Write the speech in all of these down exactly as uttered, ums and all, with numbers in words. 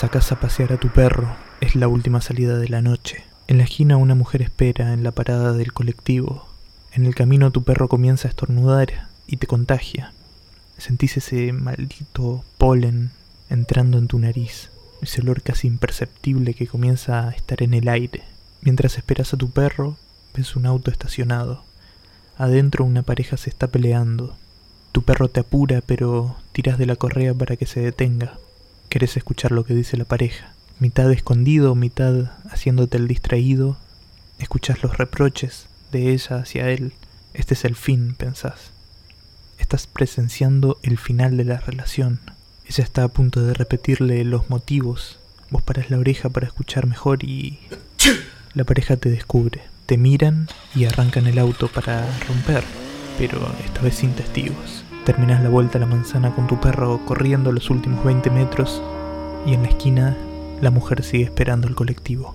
Sacás a pasear a tu perro, es la última salida de la noche. En la esquina una mujer espera en la parada del colectivo. En el camino tu perro comienza a estornudar y te contagia. Sentís ese maldito polen entrando en tu nariz, ese olor casi imperceptible que comienza a estar en el aire. Mientras esperas a tu perro, ves un auto estacionado. Adentro una pareja se está peleando. Tu perro te apura, pero tiras de la correa para que se detenga. Querés escuchar lo que dice la pareja. Mitad escondido, mitad haciéndote el distraído, escuchás los reproches de ella hacia él. Este es el fin, pensás. Estás presenciando el final de la relación. Ella está a punto de repetirle los motivos. Vos parás la oreja para escuchar mejor y... la pareja te descubre. Te miran y arrancan el auto para romper, pero esta vez sin testigos. Terminás la vuelta a la manzana con tu perro corriendo los últimos veinte metros y en la esquina la mujer sigue esperando el colectivo.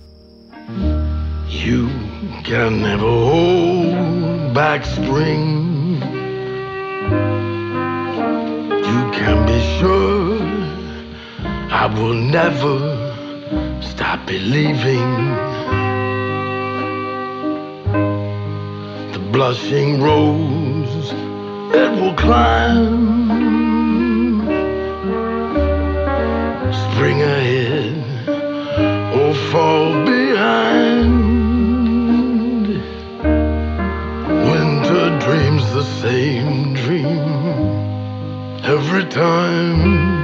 You can never hold back spring. You can be sure I will never stop believing. The blushing rose that will climb, spring ahead or fall behind. Winter dreams the same dream every time.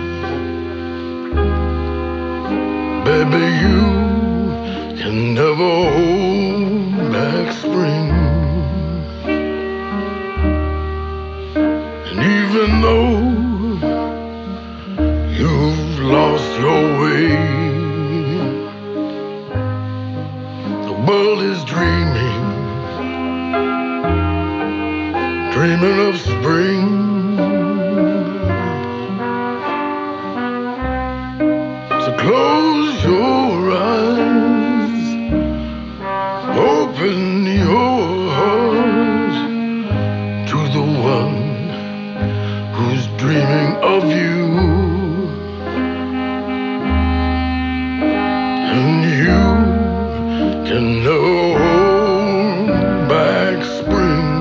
Baby, you can never hold back spring. Even though you've lost your way, the world is dreaming, dreaming of spring. So close your eyes, open your heart to the one who's dreaming of you. And you can never hold back spring.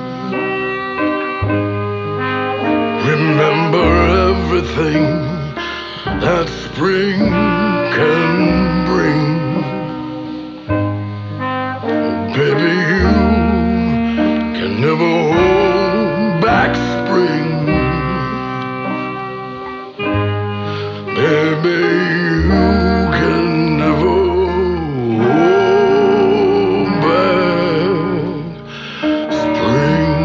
Remember everything that spring can bring. Baby, you can never hold back spring. Baby, you can never hold back spring.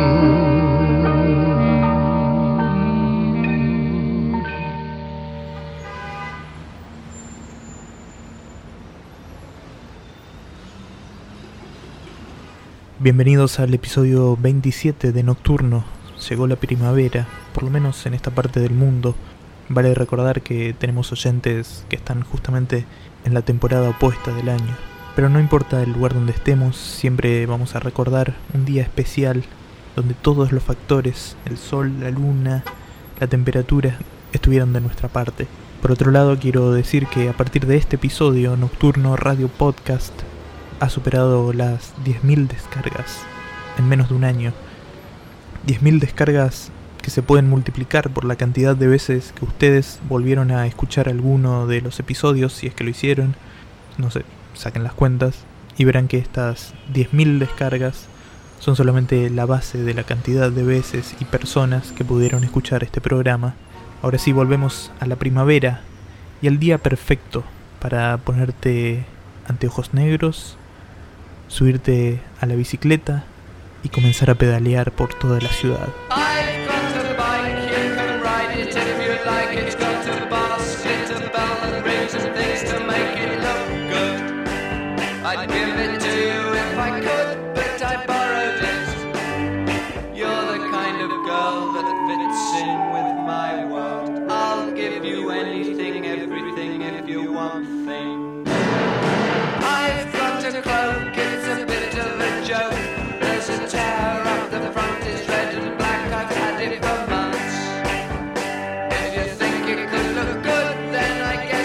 Bienvenidos al episodio veintisiete de Nocturno. Llegó la primavera, por lo menos en esta parte del mundo. Vale recordar que tenemos oyentes que están justamente en la temporada opuesta del año. Pero no importa el lugar donde estemos, siempre vamos a recordar un día especial donde todos los factores, el sol, la luna, la temperatura, estuvieron de nuestra parte. Por otro lado, quiero decir que a partir de este episodio, Nocturno Radio Podcast ha superado las diez mil descargas en menos de un año. diez mil descargas que se pueden multiplicar por la cantidad de veces que ustedes volvieron a escuchar alguno de los episodios, si es que lo hicieron. No sé, saquen las cuentas y verán que estas diez mil descargas son solamente la base de la cantidad de veces y personas que pudieron escuchar este programa. Ahora sí, volvemos a la primavera y al día perfecto para ponerte anteojos negros, subirte a la bicicleta y comenzar a pedalear por toda la ciudad. If you think it could look good, then I guess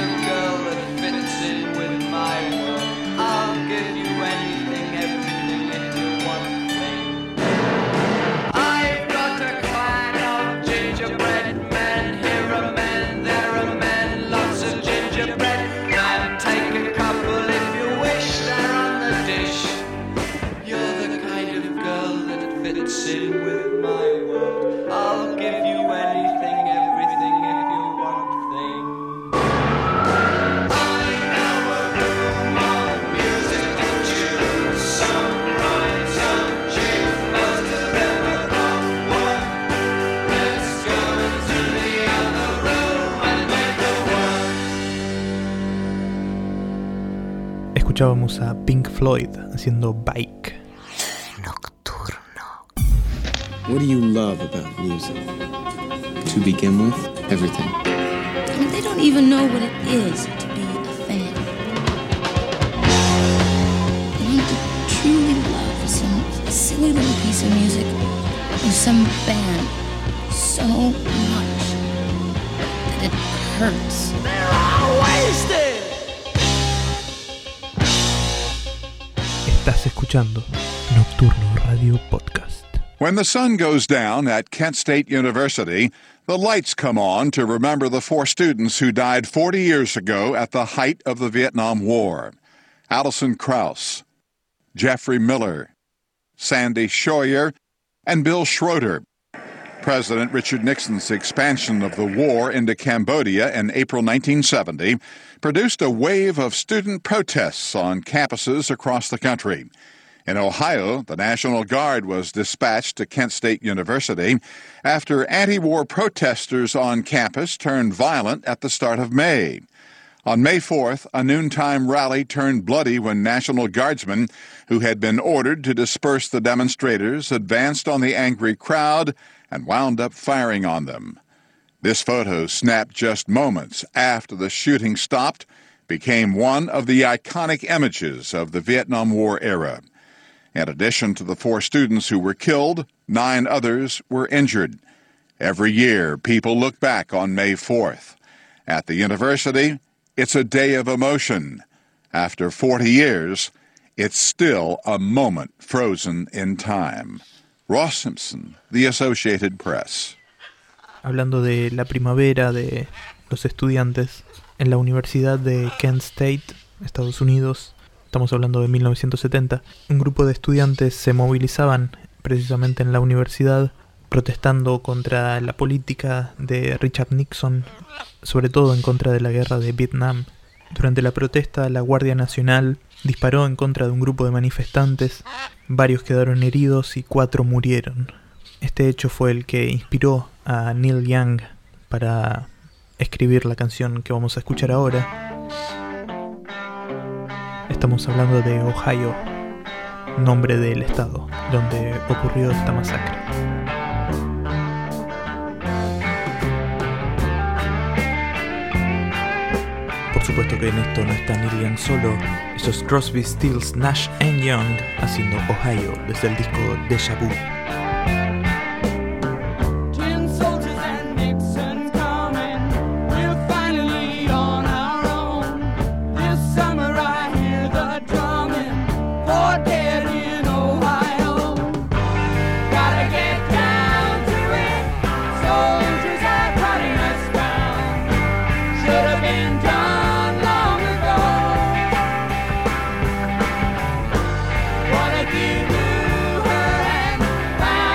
of girl that fits in with my world. I'll give you anything, everything if you want thing. I've got a clan of gingerbread men. Here are men, there are men, lots of gingerbread men. Take a couple if you wish, they're on the dish. You're the kind of girl that fits in with my world. I'll give you anything, everything if you want thing. I know a room of musical tunes, some rhyme, some tune, most of them are not one. Let's go into the other room and make a one. Escuchábamos a Pink Floyd haciendo Bike. What do you love about music? To begin with, everything. I mean, they don't even know what it is to be a fan. You need to truly love some silly little piece of music or some band so much that it hurts. They're all wasted. Estás escuchando Nocturno Radio Podcast. When the sun goes down at Kent State University, the lights come on to remember the four students who died forty years ago at the height of the Vietnam War. Allison Krauss, Jeffrey Miller, Sandy Scheuer, and Bill Schroeder. President Richard Nixon's expansion of the war into Cambodia in April nineteen seventy produced a wave of student protests on campuses across the country. In Ohio, the National Guard was dispatched to Kent State University after anti-war protesters on campus turned violent at the start of May. On May fourth, a noontime rally turned bloody when National Guardsmen, who had been ordered to disperse the demonstrators, advanced on the angry crowd and wound up firing on them. This photo, snapped just moments after the shooting stopped, became one of the iconic images of the Vietnam War era. In addition to the four students who were killed, nine others were injured. Every year, people look back on May fourth. At the university, it's a day of emotion. After forty years, it's still a moment frozen in time. Ross Simpson, The Associated Press. Hablando de la primavera de los estudiantes en la Universidad de Kent State, Estados Unidos, estamos hablando de mil novecientos setenta, un grupo de estudiantes se movilizaban precisamente en la universidad protestando contra la política de Richard Nixon, sobre todo en contra de la guerra de Vietnam. Durante la protesta, la Guardia Nacional disparó en contra de un grupo de manifestantes, varios quedaron heridos y cuatro murieron. Este hecho fue el que inspiró a Neil Young para escribir la canción que vamos a escuchar ahora. Estamos hablando de Ohio, nombre del estado donde ocurrió esta masacre. Por supuesto que en esto no está Neil Young solo, eso es Crosby, Stills, Nash and Young haciendo Ohio desde el disco Deja Vu. Wanna give you her hand.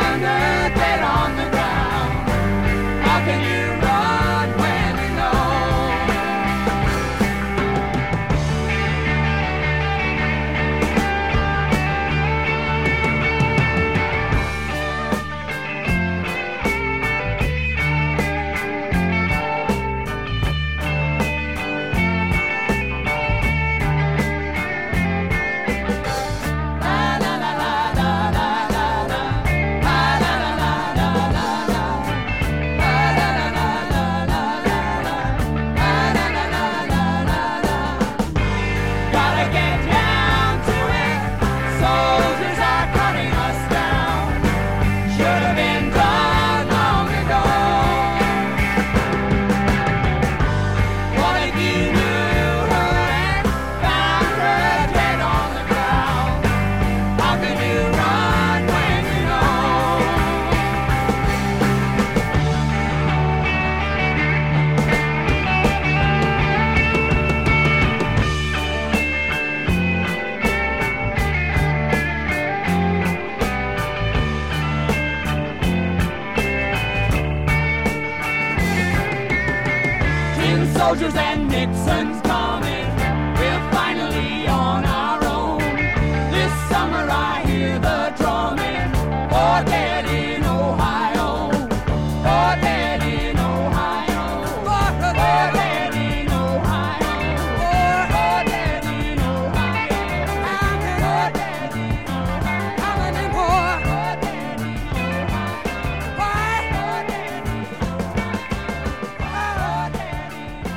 Dixon's coming. We're finally on our own. This summer I hear the drumming. For dead in Ohio. For dead in Ohio. For dead in Ohio. For dead in Ohio. For dead in Ohio. How many more? For dead in Ohio. Why? For dead in Ohio. For dead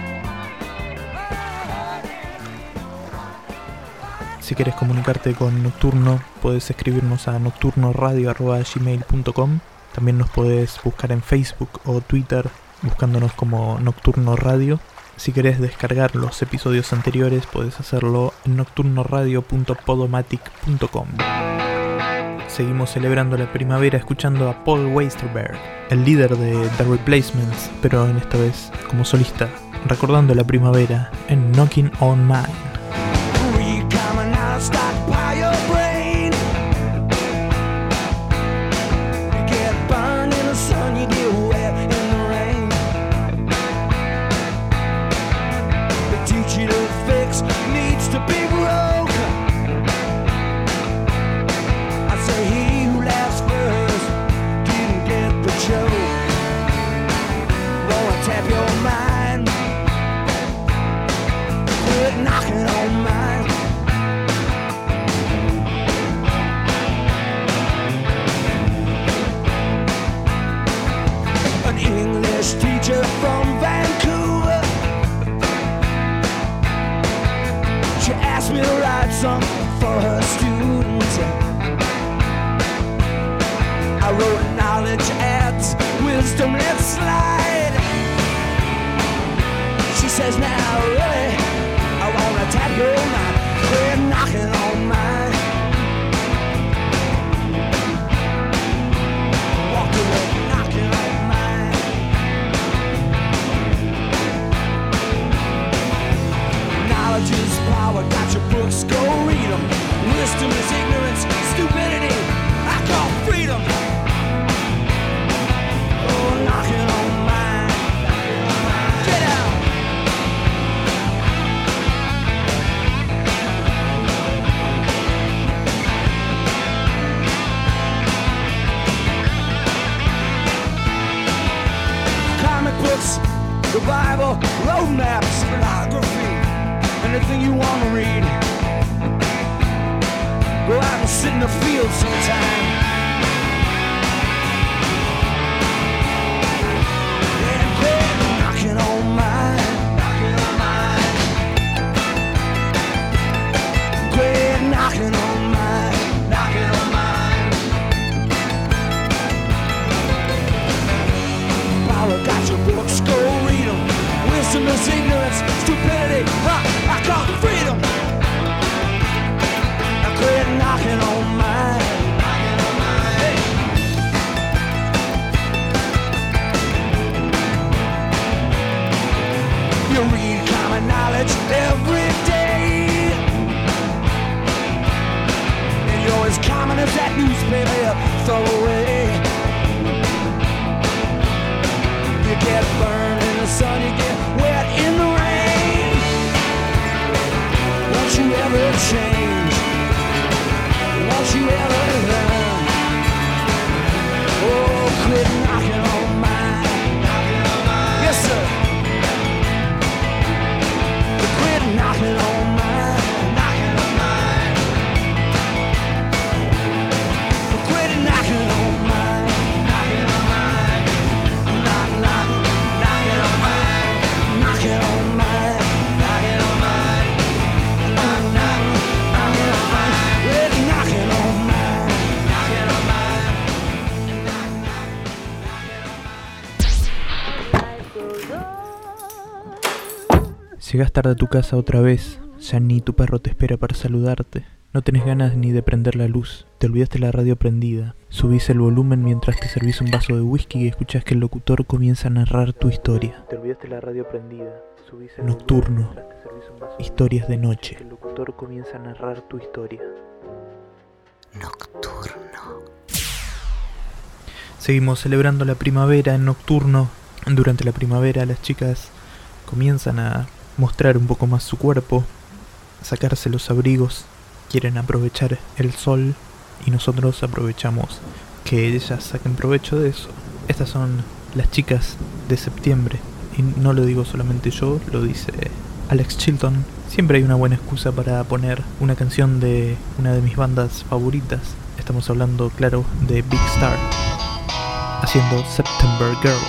in Si quieres comunicarte con Nocturno, puedes escribirnos a nocturnoradio arroba gmail punto com. También nos puedes buscar en Facebook o Twitter buscándonos como Nocturno Radio. Si querés descargar los episodios anteriores, puedes hacerlo en nocturnoradio punto podomatic punto com. Seguimos celebrando la primavera escuchando a Paul Westerberg, el líder de The Replacements, pero en esta vez como solista, recordando la primavera en Knocking on Mine. We coming out, stockpile your brain. You get burned in the sun, you get wet in the rain. They teach you to fix needs to be broke. I say he who laughs first didn't get the joke. Gonna tap your mind, quit knocking on mine. An English teacher from Vancouver, she asked me to write something for her students. I wrote knowledge adds wisdom, let's slide. She says, now really, I wanna tap your mind, quit knocking on mine. Walking up, knocking on mine. Knowledge is power, got your books, go read them. Wisdom is ignorance, stupidity, I call freedom. Oh, knocking on mine. Get out. Comic books, the Bible, road maps, pornography, anything you want to read. Go out and sit in the field sometime. And quit knocking on mine, knocking on mine. Quit knocking on mine, knocking on mine. Power got your books, go read them. Wisdom is ignorance, stupidity, huh, I call it freedom. I quit knocking on mine, knocking on mine. Hey. You read common knowledge every day, and you're as common as that newspaper you throw away. You get burned in the sun, you get wet in the rain. Won't you ever change? Won't you ever learn? Oh, quit knocking on mine, knocking on mine. Yes, sir. Quit knocking on mine, knocking on mine. Quit knocking on mine, knocking on mine. Knock, knock, knocking on mine, knocking on mine, knocking on mine. Knock, knock, knocking on mine. Quit knocking on mine, knocking on mine. Llegas tarde a tu casa otra vez, ya ni tu perro te espera para saludarte. No tenés ganas ni de prender la luz, te olvidaste la radio prendida. Subís el volumen mientras te servís un vaso de whisky y escuchás que el locutor comienza a narrar tu historia. Te olvidaste la radio prendida. Subís el Nocturno. Volumen mientras te servís un vaso de historias de noche. El locutor comienza a narrar tu historia. Nocturno. Seguimos celebrando la primavera en Nocturno. Durante la primavera las chicas comienzan a mostrar un poco más su cuerpo, sacarse los abrigos, quieren aprovechar el sol y nosotros aprovechamos que ellas saquen provecho de eso. Estas son las chicas de septiembre y no lo digo solamente yo, lo dice Alex Chilton. Siempre hay una buena excusa para poner una canción de una de mis bandas favoritas. Estamos hablando, claro, de Big Star, haciendo September Girls.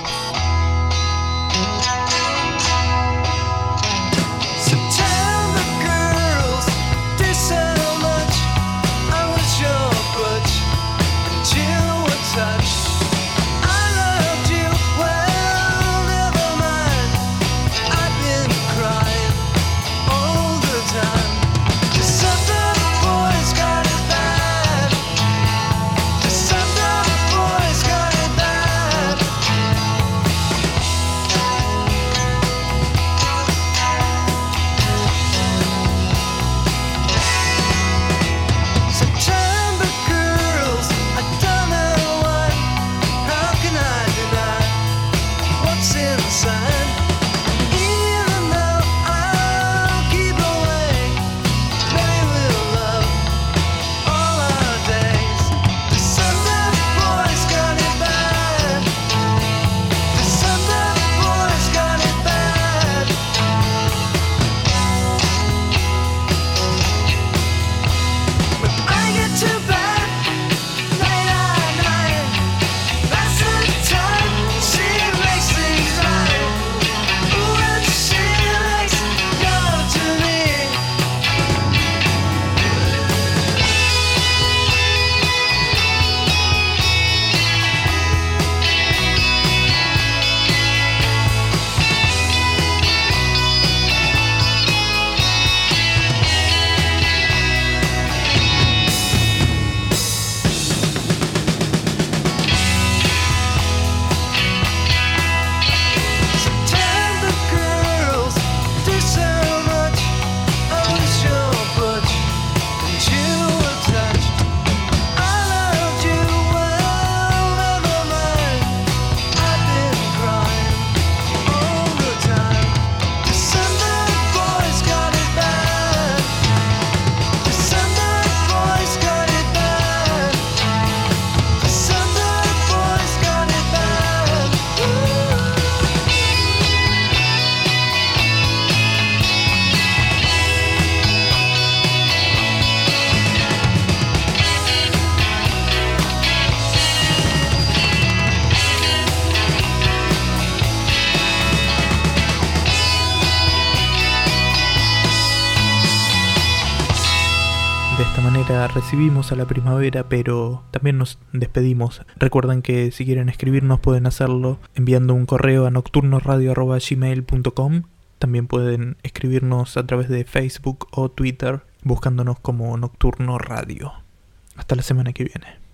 September girls, do so much. I was your butch, and you were touched. I loved you, well, never mind. I've been crying all the time. 'Cause some boys got it bad. 'Cause some boys got it bad. September girls, I don't know why. How can I deny what's inside? Even though I'll keep away, maybe we'll love all our days. The Sunday boys got it bad. The Sunday boys got it bad. When I get to bed late at night, that's the time she makes things right. Ooh, and she makes love to me. September girls, do so much. I was your butch, and you were touched. I loved you, well, never mind. I've been crying all the time. The Sunday boys got it bad. The Sunday boys got it bad. The Sunday boys got it bad. Ooh. De esta manera recibimos a la primavera, pero también nos despedimos. Recuerden que si quieren escribirnos pueden hacerlo enviando un correo a nocturnoradio arroba gmail punto com. También pueden escribirnos a través de Facebook o Twitter buscándonos como Nocturno Radio. Hasta la semana que viene.